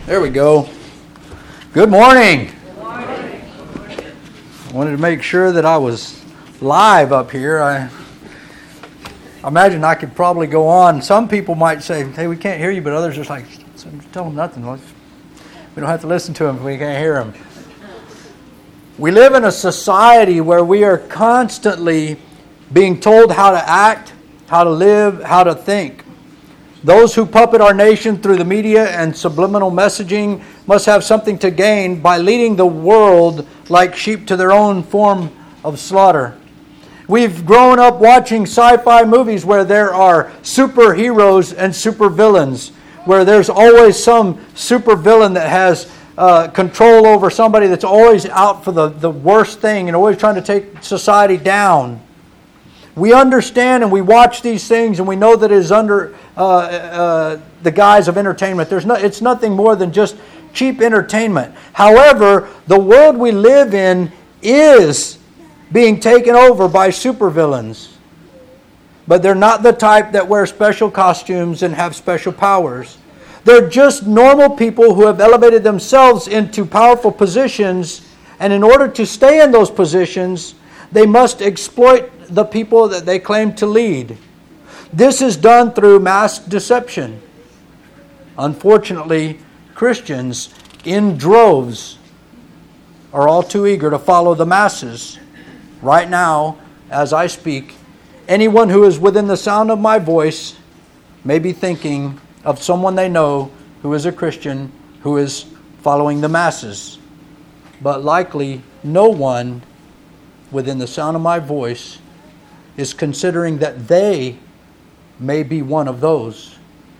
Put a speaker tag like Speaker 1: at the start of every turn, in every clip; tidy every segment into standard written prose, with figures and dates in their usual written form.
Speaker 1: There we go. Good morning. Good morning. I wanted to make sure that I was live up here. I imagine I could probably go on. Some people might say, hey, we can't hear you, but others are like, tell them nothing. We don't have to listen to them if we can't hear them. We live in a society where we are constantly being told how to act, how to live, how to think. Those who puppet our nation through the media and subliminal messaging must have something to gain by leading the world like sheep to their own form of slaughter. We've grown up watching sci-fi movies where there are superheroes and supervillains, where there's always some supervillain that has control over somebody that's always out for the worst thing and always trying to take society down. We understand and we watch these things and we know that it is under the guise of entertainment. It's nothing more than just cheap entertainment. However, the world we live in is being taken over by supervillains. But they're not the type that wear special costumes and have special powers. They're just normal people who have elevated themselves into powerful positions, and in order to stay in those positions, they must exploit the people that they claim to lead. This is done through mass deception. Unfortunately, Christians in droves are all too eager to follow the masses. Right now, as I speak, anyone who is within the sound of my voice may be thinking of someone they know who is a Christian who is following the masses. But likely no one within the sound of my voice is considering that they may be one of those.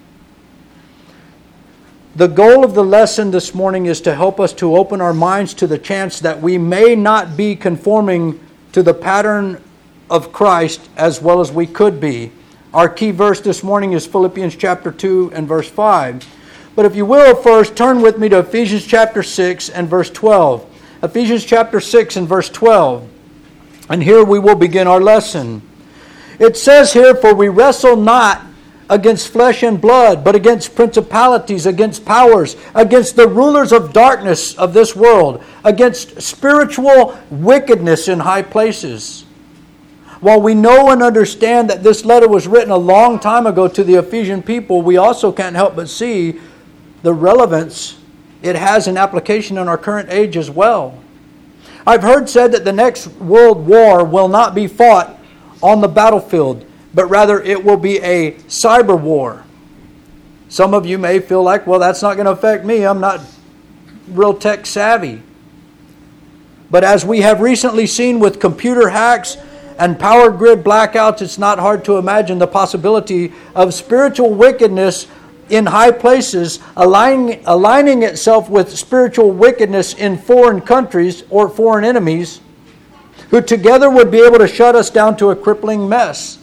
Speaker 1: The goal of the lesson this morning is to help us to open our minds to the chance that we may not be conforming to the pattern of Christ as well as we could be. Our key verse this morning is Philippians chapter 2 and verse 5. But if you will, first turn with me to Ephesians chapter 6 and verse 12. Ephesians chapter 6 and verse 12. And here we will begin our lesson. It says here, for we wrestle not against flesh and blood, but against principalities, against powers, against the rulers of darkness of this world, against spiritual wickedness in high places. While we know and understand that this letter was written a long time ago to the Ephesian people, we also can't help but see the relevance it has in application in our current age as well. I've heard said that the next world war will not be fought on the battlefield, but rather it will be a cyber war. Some of you may feel like, well, that's not going to affect me. I'm not real tech savvy. But as we have recently seen with computer hacks and power grid blackouts, it's not hard to imagine the possibility of spiritual wickedness in high places aligning itself with spiritual wickedness in foreign countries or foreign enemies, who together would be able to shut us down to a crippling mess,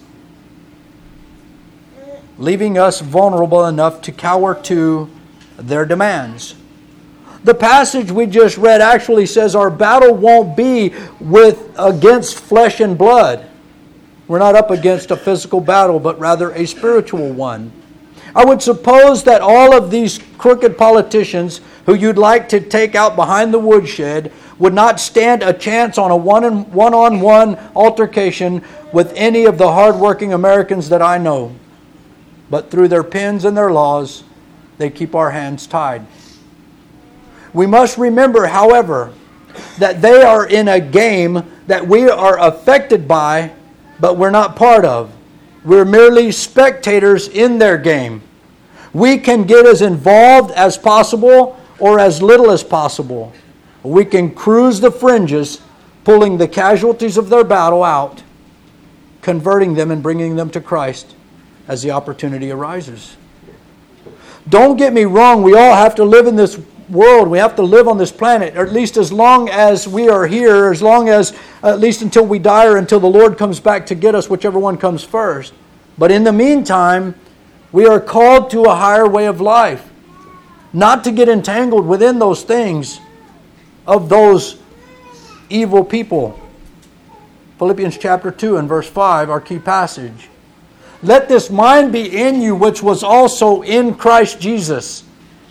Speaker 1: leaving us vulnerable enough to cower to their demands. The passage we just read actually says our battle won't be against flesh and blood. We're not up against a physical battle, but rather a spiritual one. I would suppose that all of these crooked politicians who you'd like to take out behind the woodshed would not stand a chance on a one-on-one altercation with any of the hardworking Americans that I know. But through their pens and their laws, they keep our hands tied. We must remember, however, that they are in a game that we are affected by, but we're not part of. We're merely spectators in their game. We can get as involved as possible or as little as possible. We can cruise the fringes, pulling the casualties of their battle out, converting them and bringing them to Christ as the opportunity arises. Don't get me wrong, we all have to live in this world. We have to live on this planet, or at least as long as we are here, as long as, at least until we die or until the Lord comes back to get us, whichever one comes first. But in the meantime, we are called to a higher way of life, not to get entangled within those things of those evil people. Philippians chapter 2 and verse 5, our key passage. Let this mind be in you, which was also in Christ Jesus.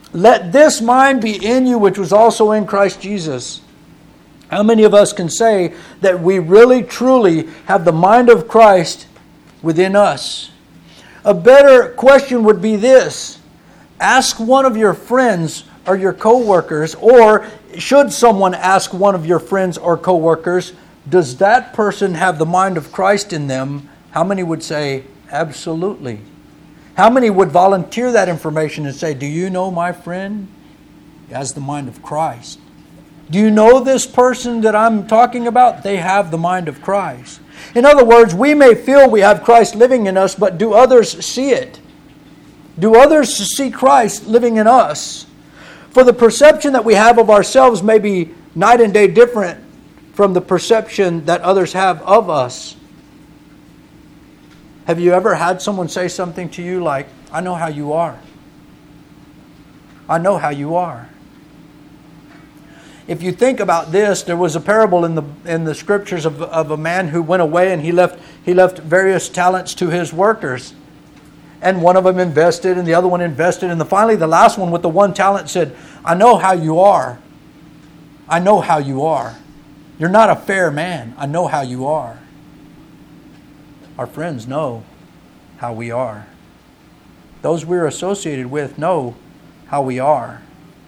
Speaker 1: Let this mind be in you, which was also in Christ Jesus. How many of us can say that we really, truly have the mind of Christ within us? A better question would be this. Ask one of your friends or your co-workers, or should someone ask one of your friends or co-workers, does that person have the mind of Christ in them? How many would say, absolutely? How many would volunteer that information and say, do you know my friend? He has the mind of Christ. Do you know this person that I'm talking about? They have the mind of Christ. In other words, we may feel we have Christ living in us, but do others see it? Do others see Christ living in us? For the perception that we have of ourselves may be night and day different from the perception that others have of us. Have you ever had someone say something to you like, I know how you are. I know how you are. If you think about this, there was a parable in the scriptures of a man who went away and he left various talents to his workers. And one of them invested and the other one invested. And finally the last one with the one talent said, I know how you are. I know how you are. You're not a fair man. I know how you are. Our friends know how we are. Those we're associated with know how we are.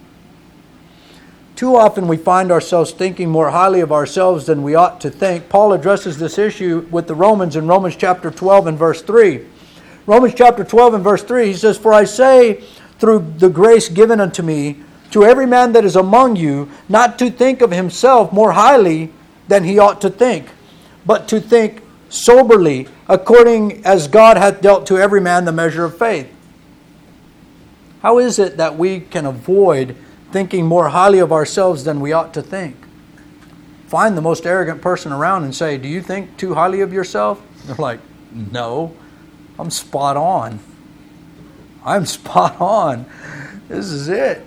Speaker 1: Too often we find ourselves thinking more highly of ourselves than we ought to think. Paul addresses this issue with the Romans in Romans chapter 12 and verse 3. Romans chapter 12 and verse 3, he says, For I say, through the grace given unto me, to every man that is among you, not to think of himself more highly than he ought to think, but to think soberly, according as God hath dealt to every man the measure of faith. How is it that we can avoid thinking more highly of ourselves than we ought to think? Find the most arrogant person around and say, do you think too highly of yourself? They're like, no, I'm spot on. I'm spot on. This is it.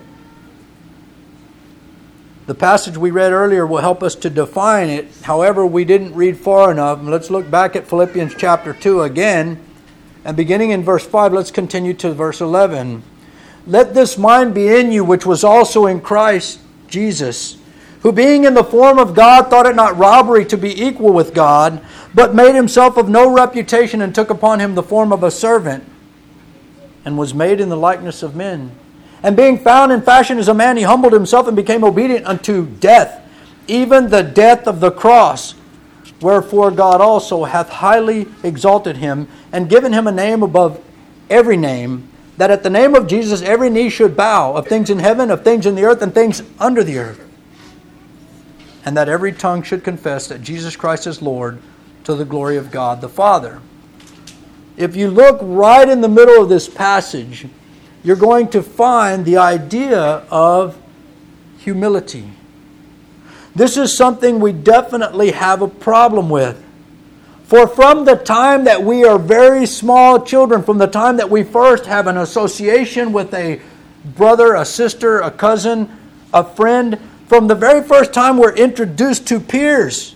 Speaker 1: The passage we read earlier will help us to define it. However, we didn't read far enough. Let's look back at Philippians chapter 2 again. And beginning in verse 5, let's continue to verse 11. Let this mind be in you, which was also in Christ Jesus, who being in the form of God, thought it not robbery to be equal with God, but made himself of no reputation, and took upon him the form of a servant, and was made in the likeness of men. And being found in fashion as a man, he humbled himself and became obedient unto death, even the death of the cross. Wherefore God also hath highly exalted him, and given him a name above every name, that at the name of Jesus every knee should bow, of things in heaven, of things in the earth, and things under the earth. And that every tongue should confess that Jesus Christ is Lord, to the glory of God the Father. If you look right in the middle of this passage, you're going to find the idea of humility. This is something we definitely have a problem with. For from the time that we are very small children, from the time that we first have an association with a brother, a sister, a cousin, a friend, from the very first time we're introduced to peers,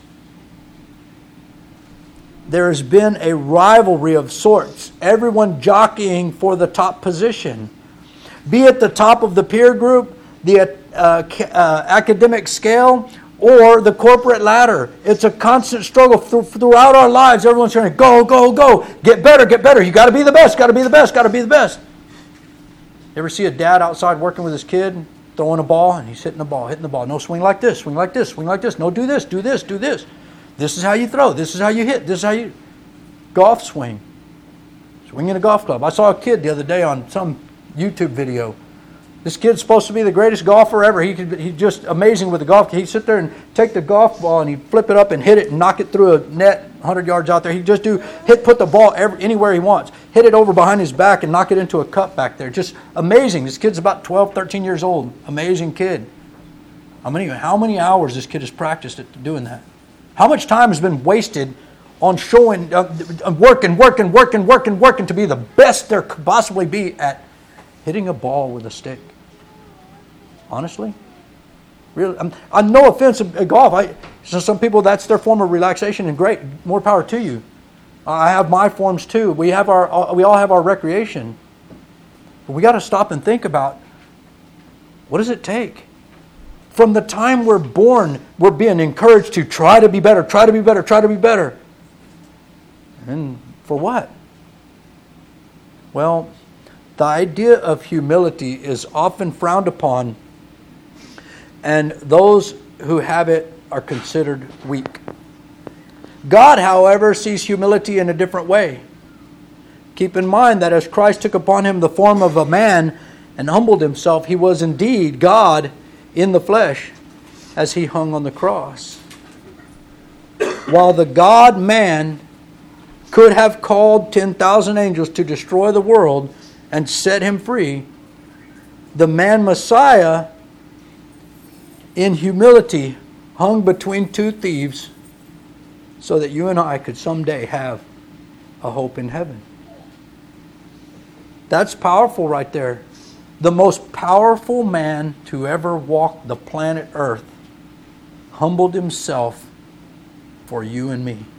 Speaker 1: there has been a rivalry of sorts. Everyone jockeying for the top position. Be it the top of the peer group, the academic scale, or the corporate ladder. It's a constant struggle throughout our lives. Everyone's trying to go, go, go. Get better, get better. You got to be the best, got to be the best, got to be the best. You ever see a dad outside working with his kid, throwing a ball, and he's hitting the ball. No, swing like this, swing like this, swing like this. No, do this, do this, do this. This is how you throw. This is how you hit. This is how you... Golf swing. Swinging a golf club. I saw a kid the other day on some YouTube video. This kid's supposed to be the greatest golfer ever. He's just amazing with the golf. He'd sit there and take the golf ball and he'd flip it up and hit it and knock it through a net 100 yards out there. He'd just put the ball anywhere he wants. Hit it over behind his back and knock it into a cup back there. Just amazing. This kid's about 12, 13 years old. Amazing kid. How many hours this kid has practiced at doing that? How much time has been wasted on showing, working to be the best there could possibly be at hitting a ball with a stick? Honestly? Really? No offense at golf. Some people, that's their form of relaxation, and great. More power to you. I have my forms too. We all have our recreation. But we got to stop and think about What does it take? From the time we're born, we're being encouraged to try to be better, try to be better, try to be better. And for what? Well, the idea of humility is often frowned upon, and those who have it are considered weak. God, however, sees humility in a different way. Keep in mind that as Christ took upon him the form of a man and humbled himself, he was indeed God in the flesh as he hung on the cross. While the God-man could have called 10,000 angels to destroy the world and set him free, the man Messiah, in humility, hung between two thieves so that you and I could someday have a hope in heaven. That's powerful right there. The most powerful man to ever walk the planet Earth humbled himself for you and me.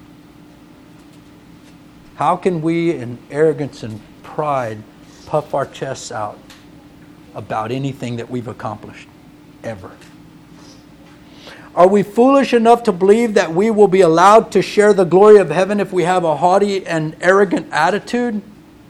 Speaker 1: How can we, in arrogance and pride, puff our chests out about anything that we've accomplished ever? Are we foolish enough to believe that we will be allowed to share the glory of heaven if we have a haughty and arrogant attitude?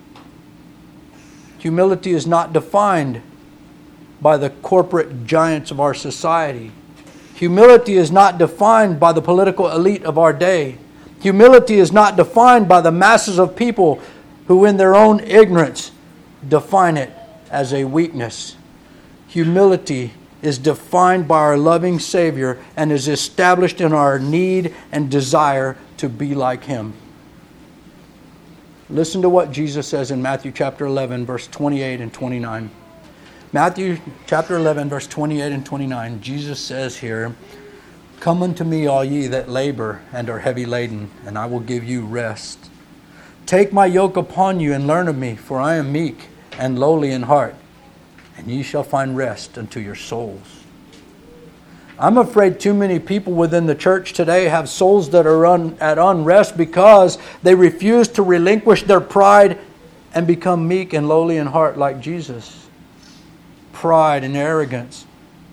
Speaker 1: Humility is not defined by the corporate giants of our society. Humility is not defined by the political elite of our day. Humility is not defined by the masses of people who in their own ignorance define it as a weakness. Humility is defined by our loving Savior and is established in our need and desire to be like Him. Listen to what Jesus says in Matthew chapter 11, verse 28 and 29. Matthew chapter 11, verse 28 and 29. Jesus says here, "Come unto me, all ye that labor and are heavy laden, and I will give you rest. Take my yoke upon you and learn of me, for I am meek and lowly in heart, and ye shall find rest unto your souls." I'm afraid too many people within the church today have souls that are at unrest because they refuse to relinquish their pride and become meek and lowly in heart like Jesus. Pride and arrogance.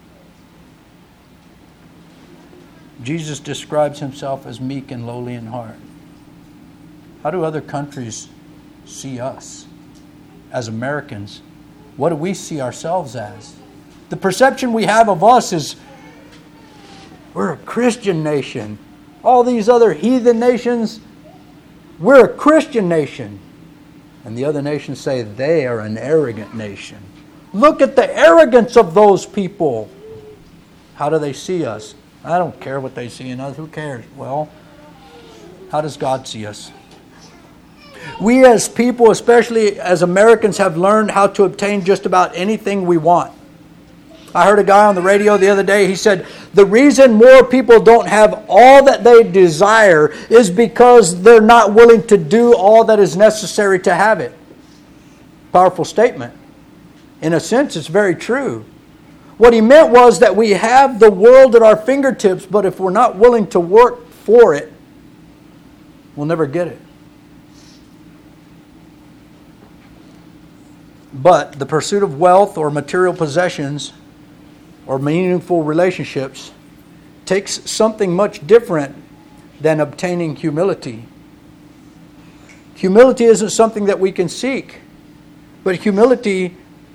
Speaker 1: Jesus describes himself as meek and lowly in heart. How do other countries see us as Americans? What do we see ourselves as? The perception we have of us is we're a Christian nation. All these other heathen nations, we're a Christian nation. And the other nations say they are an arrogant nation. Look at the arrogance of those people. How do they see us? I don't care what they see in us. Who cares? Well, how does God see us? We as people, especially as Americans, have learned how to obtain just about anything we want. I heard a guy on the radio the other day, he said, the reason more people don't have all that they desire is because they're not willing to do all that is necessary to have it. Powerful statement. In a sense, it's very true. What he meant was that we have the world at our fingertips, but if we're not willing to work for it, we'll never get it. But the pursuit of wealth or material possessions or meaningful relationships takes something much different than obtaining humility. Humility isn't something that we can seek, but humility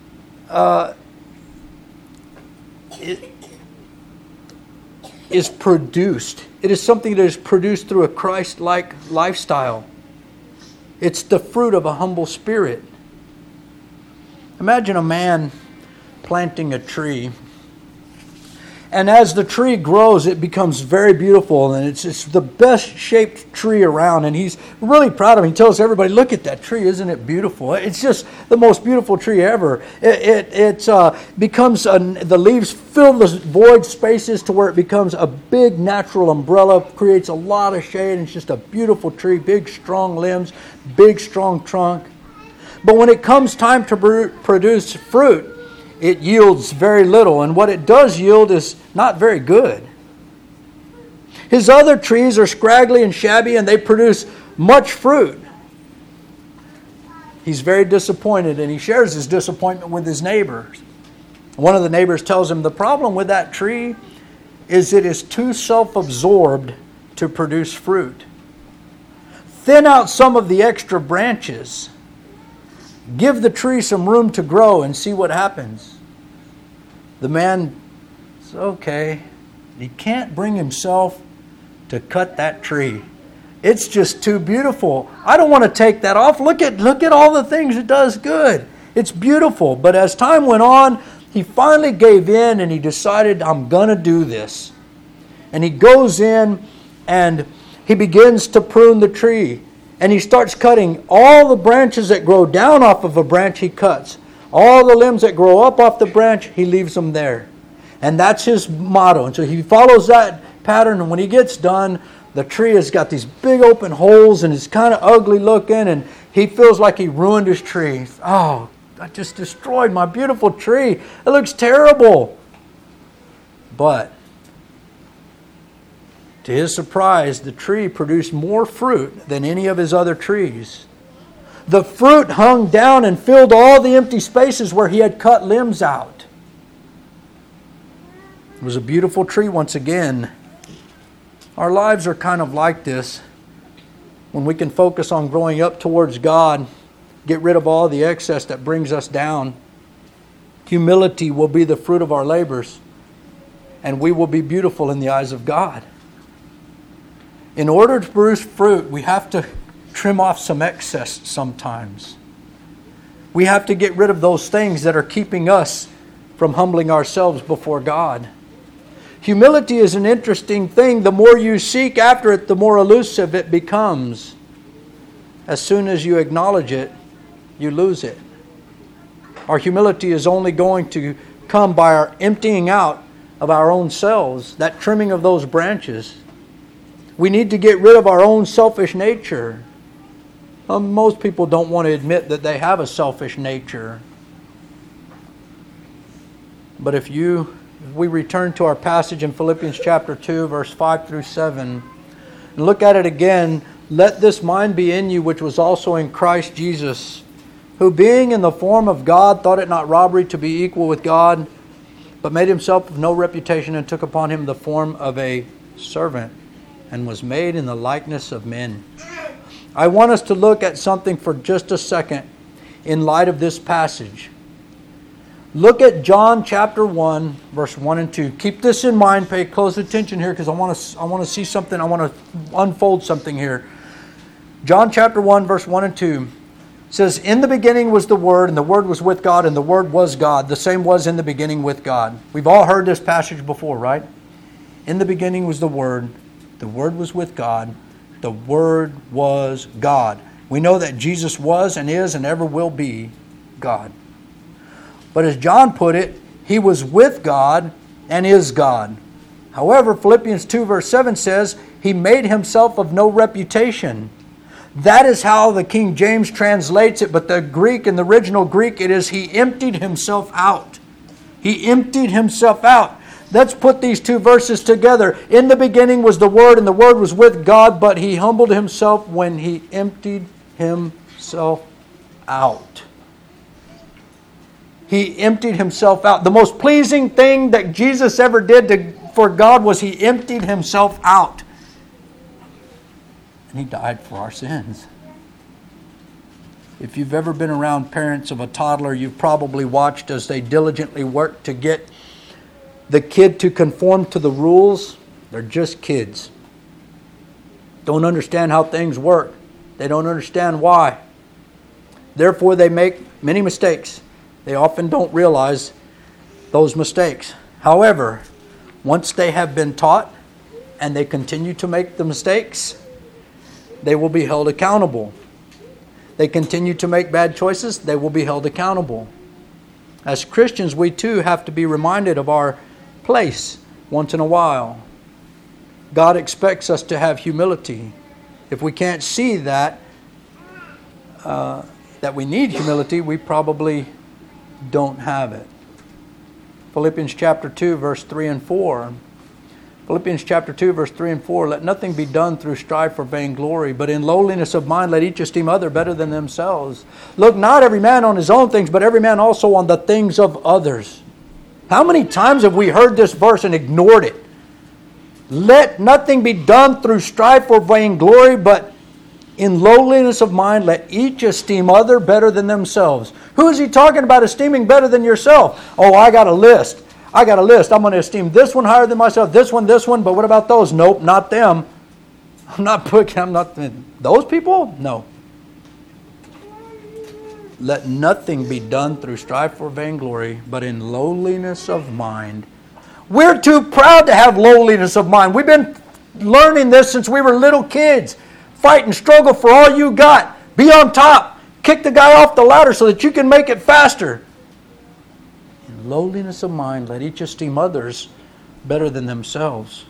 Speaker 1: is produced. It is something that is produced through a Christ-like lifestyle. It's the fruit of a humble spirit. Imagine a man planting a tree. And as the tree grows, it becomes very beautiful. And it's the best shaped tree around. And he's really proud of it. He tells everybody, look at that tree. Isn't it beautiful? It's just the most beautiful tree ever. It becomes, the leaves fill the void spaces to where it becomes a big natural umbrella. Creates a lot of shade. And it's just a beautiful tree. Big, strong limbs. Big, strong trunk. But when it comes time to produce fruit, it yields very little. And what it does yield is not very good. His other trees are scraggly and shabby and they produce much fruit. He's very disappointed and he shares his disappointment with his neighbors. One of the neighbors tells him, the problem with that tree is it is too self-absorbed to produce fruit. Thin out some of the extra branches. Give the tree some room to grow and see what happens. The man says, okay. He can't bring himself to cut that tree. It's just too beautiful. I don't want to take that off. Look at all the things it does good. It's beautiful. But as time went on, he finally gave in and he decided, I'm going to do this. And he goes in and he begins to prune the tree. And he starts cutting all the branches that grow down off of a branch, he cuts. All the limbs that grow up off the branch, he leaves them there. And that's his motto. And so he follows that pattern. And when he gets done, the tree has got these big open holes and it's kind of ugly looking. And he feels like he ruined his tree. Oh, I just destroyed my beautiful tree. It looks terrible. But to his surprise, the tree produced more fruit than any of his other trees. The fruit hung down and filled all the empty spaces where he had cut limbs out. It was a beautiful tree once again. Our lives are kind of like this. When we can focus on growing up towards God, get rid of all the excess that brings us down. Humility will be the fruit of our labors, and we will be beautiful in the eyes of God. In order to produce fruit, we have to trim off some excess sometimes. We have to get rid of those things that are keeping us from humbling ourselves before God. Humility is an interesting thing. The more you seek after it, the more elusive it becomes. As soon as you acknowledge it, you lose it. Our humility is only going to come by our emptying out of our own selves, that trimming of those branches. We need to get rid of our own selfish nature. Most people don't want to admit that they have a selfish nature. But if we return to our passage in Philippians chapter 2, verse 5 through 7, and look at it again, let this mind be in you which was also in Christ Jesus, who being in the form of God thought it not robbery to be equal with God, but made himself of no reputation and took upon him the form of a servant and was made in the likeness of men. I want us to look at something for just a second in light of this passage. Look at John chapter 1, verse 1 and 2. Keep this in mind. Pay close attention here because I want to see something. I want to unfold something here. John chapter 1, verse 1 and 2 says, in the beginning was the Word, and the Word was with God, and the Word was God. The same was in the beginning with God. We've all heard this passage before, right? In the beginning was the Word was with God, the Word was God. We know that Jesus was and is and ever will be God. But as John put it, He was with God and is God. However, Philippians 2 verse 7 says, He made Himself of no reputation. That is how the King James translates it, but the Greek, in the original Greek, it is He emptied Himself out. He emptied Himself out. Let's put these two verses together. In the beginning was the Word, and the Word was with God, but He humbled Himself when He emptied Himself out. He emptied Himself out. The most pleasing thing that Jesus ever did for God was He emptied Himself out. And He died for our sins. If you've ever been around parents of a toddler, you've probably watched as they diligently work to get the kid to conform to the rules. They're just kids. Don't understand how things work. They don't understand why. Therefore, they make many mistakes. They often don't realize those mistakes. However, once they have been taught and they continue to make the mistakes, they will be held accountable. They continue to make bad choices, they will be held accountable. As Christians, we too have to be reminded of our place once in a while. God expects us to have humility. If we can't see that we need humility, we probably don't have it. Philippians chapter 2, verse 3 and 4. Philippians chapter 2, verse 3 and 4. Let nothing be done through strife or vainglory, but in lowliness of mind let each esteem other better than themselves. Look not every man on his own things, but every man also on the things of others. How many times have we heard this verse and ignored it? Let nothing be done through strife or vainglory, but in lowliness of mind, let each esteem other better than themselves. Who is he talking about esteeming better than yourself? Oh, I got a list. I'm going to esteem this one higher than myself, this one, but what about those? Nope, not them. I'm not those people? No. Let nothing be done through strife or vainglory, but in lowliness of mind. We're too proud to have lowliness of mind. We've been learning this since we were little kids. Fight and struggle for all you got. Be on top. Kick the guy off the ladder so that you can make it faster. In lowliness of mind, let each esteem others better than themselves.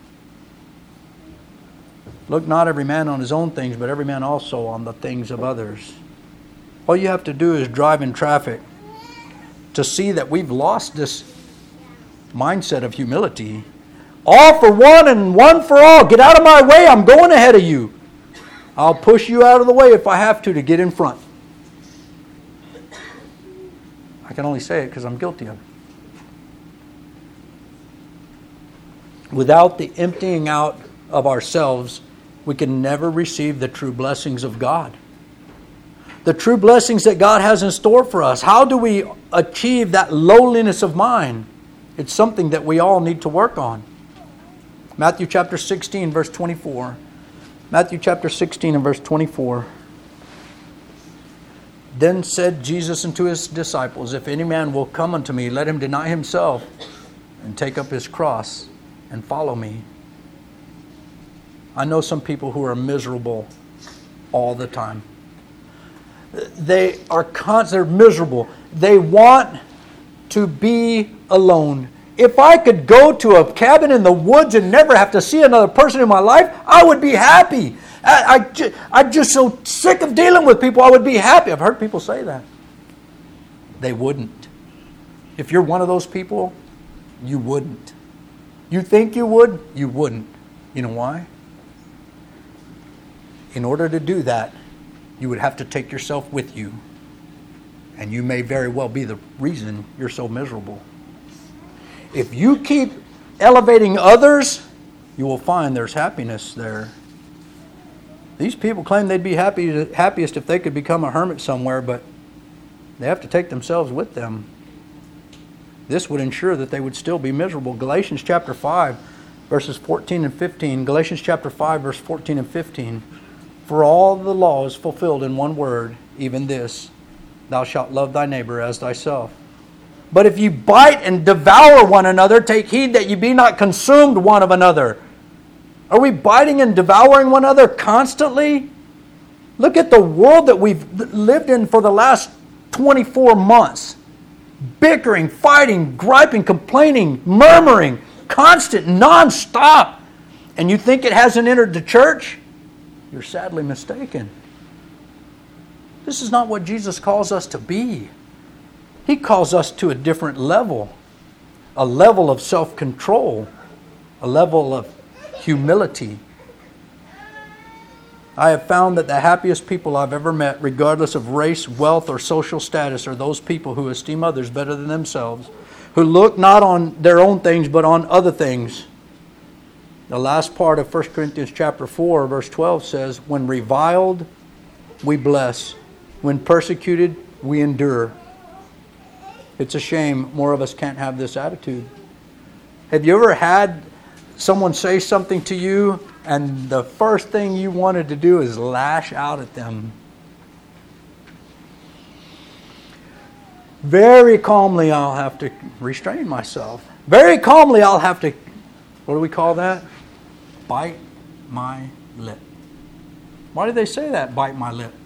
Speaker 1: Look not every man on his own things, but every man also on the things of others. All you have to do is drive in traffic to see that we've lost this mindset of humility. All for one and one for all. Get out of my way. I'm going ahead of you. I'll push you out of the way if I have to get in front. I can only say it because I'm guilty of it. Without the emptying out of ourselves, we can never receive the true blessings of God. The true blessings that God has in store for us. How do we achieve that lowliness of mind? It's something that we all need to work on. Matthew chapter 16, verse 24. Matthew chapter 16 and verse 24. Then said Jesus unto his disciples, if any man will come unto me, let him deny himself and take up his cross and follow me. I know some people who are miserable all the time. They're miserable. They want to be alone. If I could go to a cabin in the woods and never have to see another person in my life, I would be happy. I'm just so sick of dealing with people, I would be happy. I've heard people say that. They wouldn't. If you're one of those people, you wouldn't. You think you would? You wouldn't. You know why? In order to do that, you would have to take yourself with you. And you may very well be the reason you're so miserable. If you keep elevating others, you will find there's happiness there. These people claim they'd be happiest if they could become a hermit somewhere, but they have to take themselves with them. This would ensure that they would still be miserable. Galatians chapter 5, verses 14 and 15. Galatians chapter 5, verse 14 and 15. For all the law is fulfilled in one word, even this, thou shalt love thy neighbor as thyself. But if you bite and devour one another, take heed that you be not consumed one of another. Are we biting and devouring one another constantly? Look at the world that we've lived in for the last 24 months. Bickering, fighting, griping, complaining, murmuring, constant, non-stop. And you think it hasn't entered the church? You're sadly mistaken. This is not what Jesus calls us to be. He calls us to a different level. A level of self-control. A level of humility. I have found that the happiest people I've ever met, regardless of race, wealth, or social status, are those people who esteem others better than themselves, who look not on their own things, but on other things. The last part of 1 Corinthians chapter 4, verse 12 says, when reviled, we bless. When persecuted, we endure. It's a shame more of us can't have this attitude. Have you ever had someone say something to you and the first thing you wanted to do is lash out at them? Very calmly, I'll have to restrain myself. Very calmly, I'll have to, what do we call that? Bite my lip. Why do they say that, bite my lip?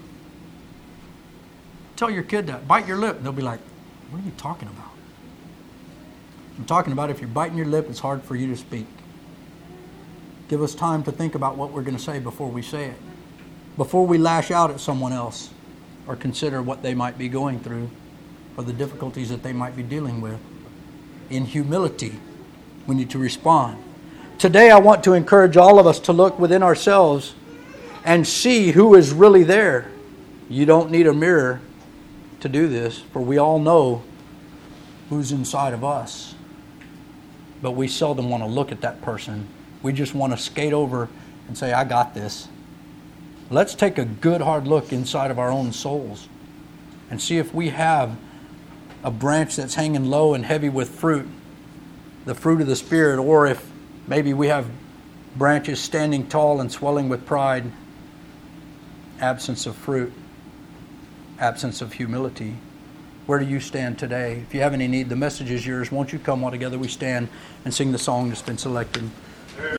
Speaker 1: Tell your kid that, bite your lip. And they'll be like, what are you talking about? I'm talking about if you're biting your lip, it's hard for you to speak. Give us time to think about what we're going to say before we say it. Before we lash out at someone else or consider what they might be going through or the difficulties that they might be dealing with. In humility, we need to respond. Today, I want to encourage all of us to look within ourselves and see who is really there. You don't need a mirror to do this, for we all know who's inside of us. But we seldom want to look at that person. We just want to skate over and say, I got this. Let's take a good hard look inside of our own souls and see if we have a branch that's hanging low and heavy with fruit, the fruit of the Spirit, or if maybe we have branches standing tall and swelling with pride, absence of fruit, absence of humility. Where do you stand today? If you have any need, the message is yours. Won't you come while together we stand and sing the song that's been selected?